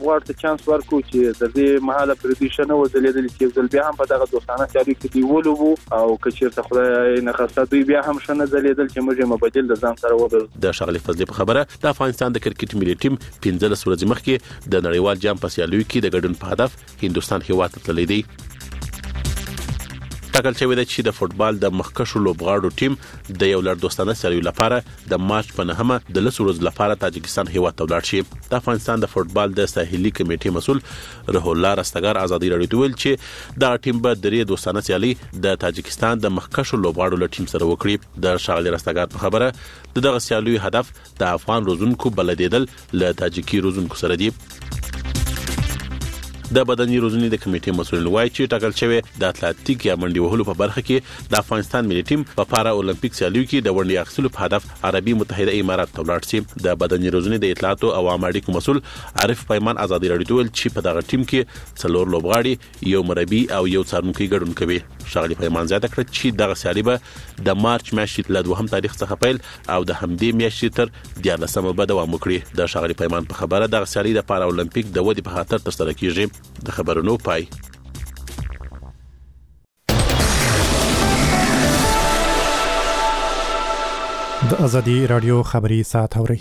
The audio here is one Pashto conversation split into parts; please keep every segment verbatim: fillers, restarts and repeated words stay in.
ورته چانس ورکو چې د دې مهاله پردیشنه وځلیدل چې ځل بیا هم په دغه دوستانه سیالي کې دی ولوبو او کچېرته خدای نه خاصه دوی بیا هم شنه ځلیدل چې موږ مبادل د ځان سره وبل. د ښاغلي فضلي په خبره د افغانستان د کرکټ ملي ټیم پنځلس ورځې مخکې د نړیوال جام په سیالیو کې د ګډون په هدف هندستان هیواد ته تللی دی. ټاکل شوی دی چې د فوتبال د مخکښو لوبغاړو ټیم د یو لړ دوستانه سیالیو لپاره د مارچ په نهمه د لس ورځې لپاره تاجکستان هیواد ته ولاړ شي. د افغانستان د فوتبال د ساحلي کمیټې مسول روح الله رستګار ازادي راډیو ته ویل چې دا ټیم به درې دوستانه سیالي د تاجکستان د مخکښو لوبغاړو له ټیم سره وکړي. د ښاغلي رستګار په خبره د دغه سیالیو هدف د افغان روزونکو بلدیدل له تاجکي روزونکو سره دی. د بدني روزنې د کمیټې مسؤل وایي چې ټاکل شوی د اتلانتیک یا منډي وهلو په برخه کې د افغانستان ملي ټیم په پارا اولمپیک سیالیو کې د ونډې اخیستلو په هدف عربي متحده امارات ته ولاړ شي. د بدني روزنې د اطلاعات او عوامو اړیکو مسؤل عارف پیمان ازادي راډیو ته ویل چې په دغه ټیم کې څلور لوبغاړي یو مربي او یو څارونکي ګډون کوي. ښاغلي پیمان زیاته کړه چې دغه سیالي به د مارچ میاشتې له دوهم تاریخ څخه پیل او د همدې میاشتې تر دیارلسمه به دوام وکړي. د ښاغلي پیمان په خبره دغه سیالي د پارا اولمپیک د ودې په خاطر ترسره کیږي. د خبرونو پای. د ازادي رادیو خبري ساعت اوري.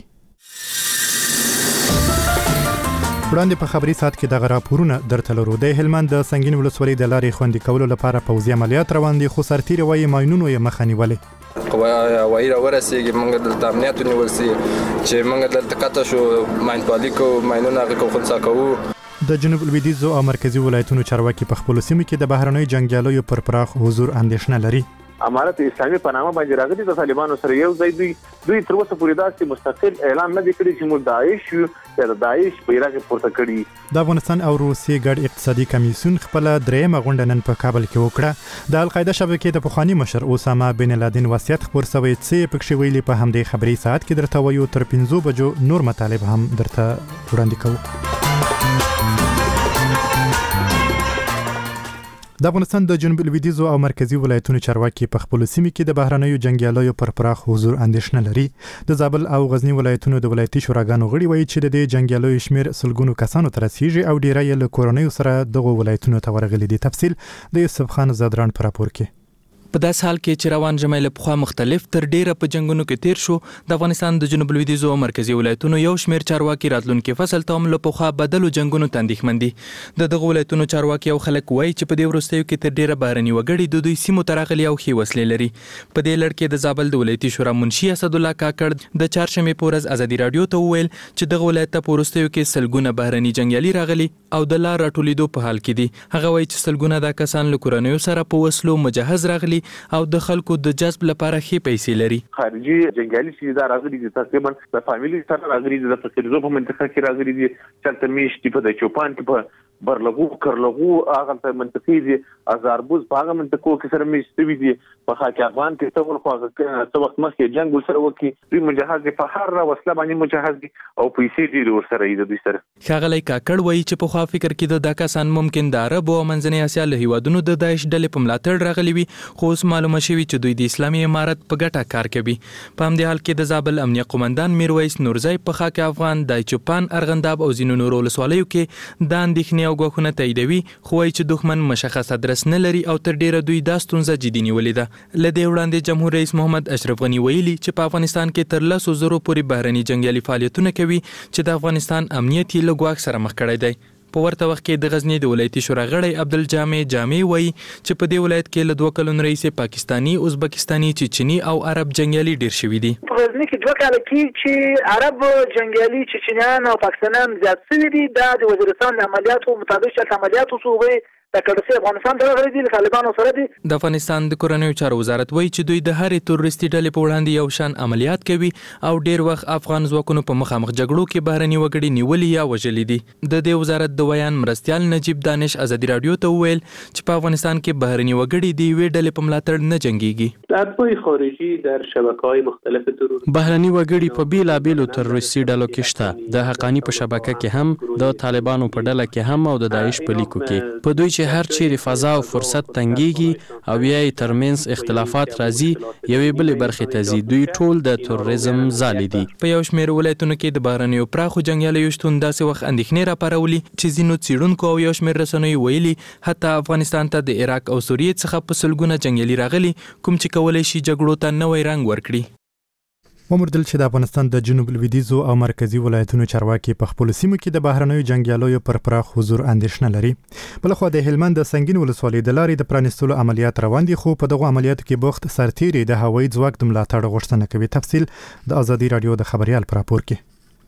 وړاندې په خبري ساعت کې د راپورونه درته لرو. د هلمند د سنگین ولسوالۍ د لارې خوندي کولو لپاره پوځي عملیات روان دي، خو سرتیري وايي ماینونو یې مخه نیولې. وایي را ورسېږي موږ دلته امنیت ونیول سي چې موږ دلته قطع شو ماین پالي کوو ماینونه هغه کو خنثی کوو. د جنوب لویدیځو او مرکزی ولایتونو چارواکي په خپل سیمه کې د بهرنۍ جنگیالیو پر پراخ حضور اندېښنه لري. امارت اسلامي په نامه باندې راغلي د طالبانو سره یو ځای دوی دوی تر اوسه پورې داسې مستقل اعلان نه دی کړی چې موږ داعش یو یا داعش په عراق کې پورته کړی. د افغانستان او روسیې ګډ اقتصادي کمیسیون خپل درېمه غونډه نن په کابل کې وکړه. د القاعده شبکې د پخوانی مشر اسامه بن لادن وصیت خبر سوی چې پکښې ویلي په همدې خبري ساعت کې درته وایو. تر پنځو بجو نور مطالب هم درته وړاندې کوو. د افغانستان د جنوب لویدیځو او مرکزی ولایتونو چارواکي په خپل سیمه کې د بهرنیو جنگیالیو پر پراخ حضور اندېښنه لري. د زابل او غزنی ولایتونو د ولایتي شوراګانو غړي وایي چې د دې جنگیالیو شمیر سلګونو کسانو ته رسیږي او ډیری یې له کورنیو سره دغه ولایتونو ته ورغلي دي. تفصیل د یوسف خان زادران پر راپور کې. په داس حال کې چې روان ژمی له پخوا مختلف تر ډیره په جنگونو کې تیر شو، د افغانستان د جنوب لویدیځو او مرکزی ولایتونو یو شمیر چارواکي راتلونکي فصل ته هم له پخوا بدلو جنگونو ته اندېښمن دي. د دغه ولایتونو چارواکي او خلک وایي چې په دې وروستیو کې تر ډیره بهرني وګړي د دوی سیمو ته راغلي او ښې وسلې لري. په دې لړ کې د زابل د ولایتي شورا منشي اسدالله کاکړ د چهارشنبې په ورځ ازادي راډیو ته وویل چې دغه ولایت ته په وروستیو کې سلګونه بهرني جنګیالي راغلي او د لار راټولېدو په حال کې دي. هغه وایي چې سلګونه دا کسان له کورنیو سره په وسلو مجهز راغلي او د کو د جذب لپاره ښې پیسې لري. خارجي جنگیالي چې دا راغلي دي تقریبا د فامیلی سره راغلي دي، د فقیرزو په منطقه کې راغلي دي، چلته میشتي په د چوپان کې په برلغو کرلغو هغه ته منطقې دي، ازاربوز په هغه منطقو کې سره میشتي دي، په خاک افغان کې څو خو څو وخت مخکې جنگ سره وکي دوی مجهز دي، په هر وسله باندې مجهز دي او پیسې دي ور سره دي دوی سره. ښاغلی کاکړ وایي چې په خوا فکر کې د کسان ممکن د عرب او منځنۍ اسیا له هیوادونو د داعش ډلې په ملاتړ راغلي وي، خو اوس معلومه شوي چې دوی د اسلامي امارت په ګټه کار کوي. په همدې حال کې د زابل امنیه قومندان میرویس نورزی په خاک افغان د چوپان ارغنداب او ځینو نورو ولسوالیو کې د اندېښنې او ګواښونه تاییدوي، خو وایي چې دښمن مشخص ادرس نه لري او تر ډیره دوی دا ستونزه جدي نیولې ده. له دې وړاندې جمهور رئیس محمد اشرف غني ویلي چې په افغانستان کې تر لسو زرو پورې بهرني جنګیالي فعالیتونه کوي چې د افغانستان امنیت یې له ګواښ سره مخ کړی دی. په ورته وخت کې د غزنی د ولایتي شورا غړی عبدالجامع جامع وایي چې په دې ولایت کې له دوه کلونو راهیسې پاکستاني، ازبکستاني، چچني او عرب جنګیالي ډیر شوي دي. په غزنی کې دوه کاله کې چې عرب جنګیالي، چچنیان او پاکستانیان زیات شوي دي. دا د وزیرستان د عملیاتو مطابق چې عملیاتو صوبې د کډسي افغانستان ته راغلي دي، له طالبانو سره دي. د افغانستان د کورنیو چارو وزارت وایي چې دوی د هرې تروریستي ډلې په وړاندې یو شان عملیات کوي او ډیر وخت افغان ځواکونو په مخامخ جګړو کې بهرني وګړي نیولي یا وژلي دي. د دې وزارت د ویان مرستیال نجیب دانش ازادي راډیو ته وویل چې په افغانستان کې بهرني وګړي د یوې ډلې په ملاتړ نه جنګيږي. اتباع خارجي در شبکه‌های مختلف ترور بهرني وګړي په بیلابیلو تروریستي ډلو کې شته. د حقانی په شبکه کې هم، د طالبانو په ډله کې هم او د داعش په لیکو کې. په دوی چې چې هر چیرې فضا او فرصت تنګيږي او یا ترمنځ اختلافات راځي یوې بلې برخې ته ځي دوی ټول د تروریزم ځالې دي. په یو شمېر ولایتونو کې د بهرنیو پراخو جنګیالیو شتون داسې وخت اندېښنې راپارولي چې ځینو څېړونکو او یو شمېر رسنیو ویلي حتی افغانستان ته د عراق او سوریې څخه په سلګونه جنګیالي راغلي کوم چې کولی شي جګړو ته نوی رنګ ورکړي. ومردل چې د افغانستان د جنوب لویدیځو او مرکزی ولایتونو چارواکي په خپل سیمو کې د بهرنیو جنگیالیو پر پراخ حضور اندېښنه لري. بلخو د هلمند د سنگین ولسوالۍ د لارې د پرانیستلو عملیات روان دي خو په دغه عملیاتو کې بوخت سرتیري د هوایي ځواک د ملاتړ غوښتنه کوي. تفصیل د ازادي رادیو د خبريال پر راپور کې.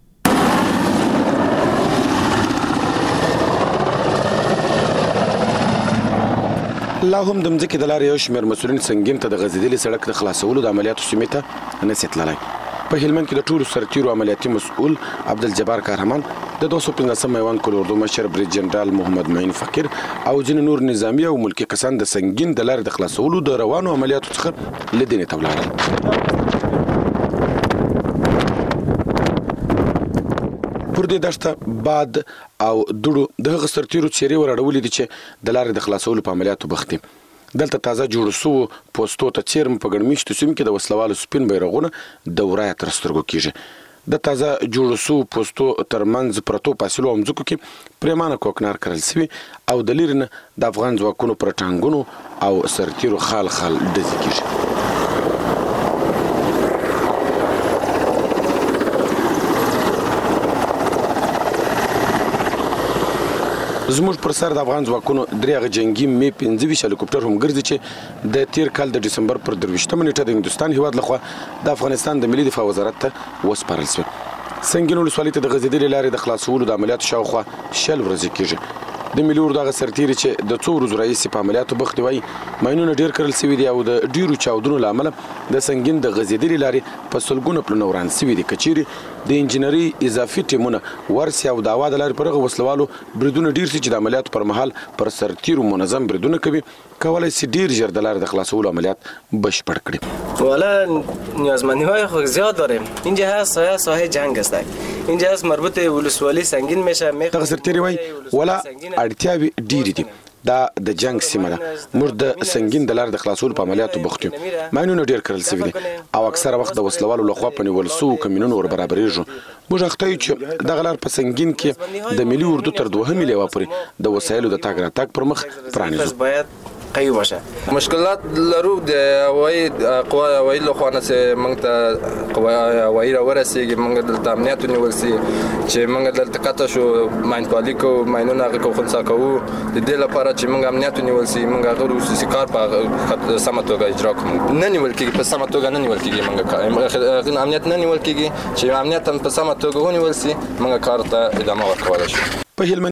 لا هم د مځکې د لارې یو شمېر مسؤلین سنگین ته د غځېدلي سړک د خلاصولو د عملیاتو سیمې ته نسي تللی. په هلمند کې د ټولو سرتیرو عملیاتي مسؤل عبدالجبار کارمان د دوه سوه پنځلسم میوند کل اردو مشر بریج جنرال محمد معین فقیر او ځینې نور نظامي او ملکي کسان د سنگین د لارې د خلاصولو د روانو عملیاتو څخه لیدنې ته ولاړل. پر دې دشته باد او دوړو د هغه سرتیرو چیرې ورړولې دي چې د لارې د خلاصولو په عملیاتو بوخت دي. دلته تازه جوړ شوو پوسټو ته چیرم په ګڼمیشتو سیمو کې د وسلوالو سپین بیرغونه د ورایه تر سترګو کیږي. د تازه جوړ شوو پوسټو ترمنځ پرتو فاصلو او مځکو کې پریمانه کوکنار کرل شوي او د لرې نه د افغان ځواکونو پر ټانګونو او سرتیرو خال خال ډزې کیږي. زموږ پر سر د افغان ځواکونو درېغه جنگي می پنځه ویشت هلیکوپټر هم ګرځي چې د تیر کال د ډسمبر پر درویشتمه نیټه د هندوستان هیواد لخوا د افغانستان د ملي دفاع وزارت ته وسپارل شوی. سنگین ولسوالۍ ته د غځېدلې لارې د خلاصولو د عملیاتو شاوخوا شل ورځې کېږي. د ملي اردو هغه سرتیري چې د څو ورځو راهیسې په عملیاتو بوخت وي ماینونه ډېر کرل شوي دي او د ډېرو چاودنو له امله د سنگین د غځېدلې لارې په سلګونه پلونه وران شوي دي. که چیرې د انجینري اضافي ټیمونه ورسي او د هوا د لارې پر هغه وسلوالو بریدونه ډېر شي چې د عملیاتو پر مهال پر سرتیرو منظم بریدونه کوي کولی شي ډېر ژر د لارې د خلاصولو عملیات بشپړ کړي. والا نیازمندی‌های خود زیاد داریم. اینجا هست سایه سایه جنگ است. اینجا هست مربوط ولسوالی سنگین میشه. دغه سرتیري وایي ولا اړتیاوې ډېرې دي. دا د جنگ سیمه ده. موږ د سنگین د لارې د خلاصولو په عملیاتو بوخت یو. ماینونه ډېر کرل شوي دي او اکثره وخت د وسلوالو لخوا په نیول شوو کمینونو ور برابرېږو. موږ اخته یو چې دغه لار په سنگین کې د ملي اردو تر دوهمې لیوه پورې د وسایلو د تګ راتګ پر مخ پرانیزو. قوي باشه. مشکلات لرو د هوایي قوا هوایي لخوا نه چې موږ ته قوا هوایي راورسېږي موږ دلته امنیت ونیول سي چې موږ دلته قطع شو ماینپالي کوو ماینونه هغې کوو خنثی کوو د دې لپاره چې موږ امنیت ونیول سي موږ هغه خصوصي کار په سمه توګه اجرا کوو. نه نیول کېږي په سمه توګه نه نیول کېږي موږ امنیت نه نیول کېږي چې امنیت هم په سمه توګه ونیول سي موږ کار ته ادامه ورکولی شو. په هلمند